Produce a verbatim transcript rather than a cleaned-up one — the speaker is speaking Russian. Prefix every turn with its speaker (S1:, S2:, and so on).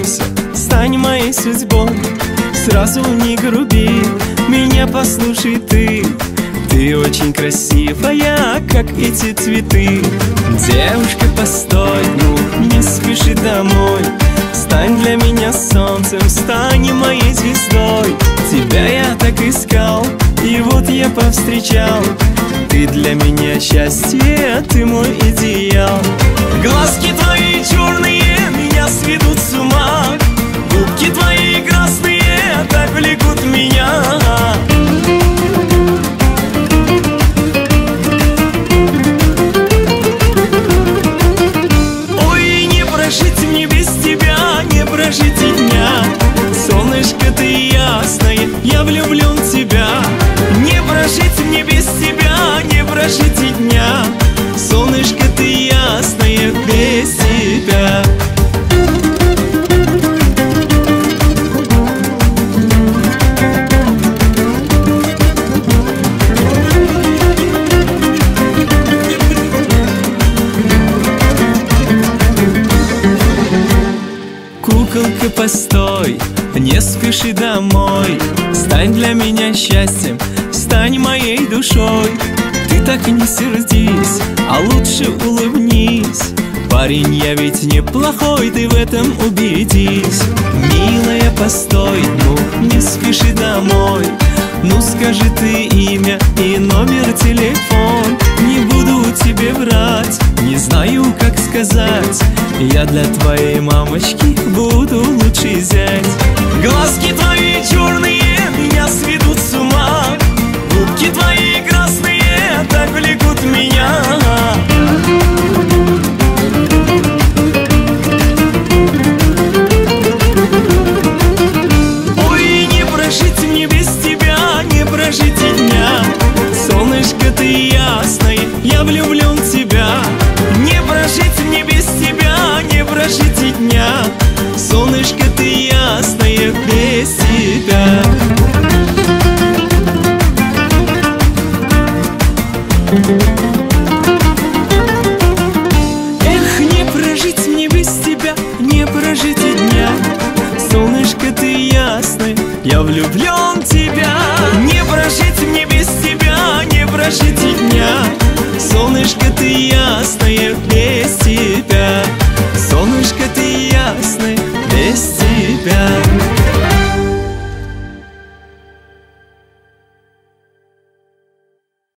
S1: смирился, стань моей судьбой. Сразу не груби, меня послушай ты. Ты очень красивая, как эти цветы. Девушка, постой, ну не спеши домой. Стань для меня солнцем, стань моей звездой. Тебя я так искал, и вот я повстречал. Ты для меня счастье, ты мой идеал. Глазки твои черные меня сведут с ума. Губки твои красные так влекут меня. Ой, не прожить мне без тебя, не прожить и дня. Солнышко ты ясное, я влюблен в тебя. Не прожить мне без тебя, не прожить и дня. Солнышко ты ясное, без тебя. Куколка, постой, не спеши домой. Стань для меня счастьем, стань моей душой. Ты так не сердись, а лучше улыбнись. Парень, я ведь неплохой, ты в этом убедись. Милая, постой, ну не спеши домой. Ну скажи ты имя и номер телефон. Не буду тебе врать, не знаю, как сказать. Я для твоей мамочки буду лучший зять. Глазки твои черные меня сведут с ума. Губки твои красные так влекут меня. Ой, не прожить мне без тебя, не прожить и дня. Солнышко ты ясное, я влюблен в тебя. Не прожить мне без тебя, не прожить и дня. Солнышко ты ясное, без тебя. Эх, не прожить мне без тебя, не прожить и дня. Солнышко ты ясное, я влюблен в тебя. Не прожить мне без тебя, не прожить и дня.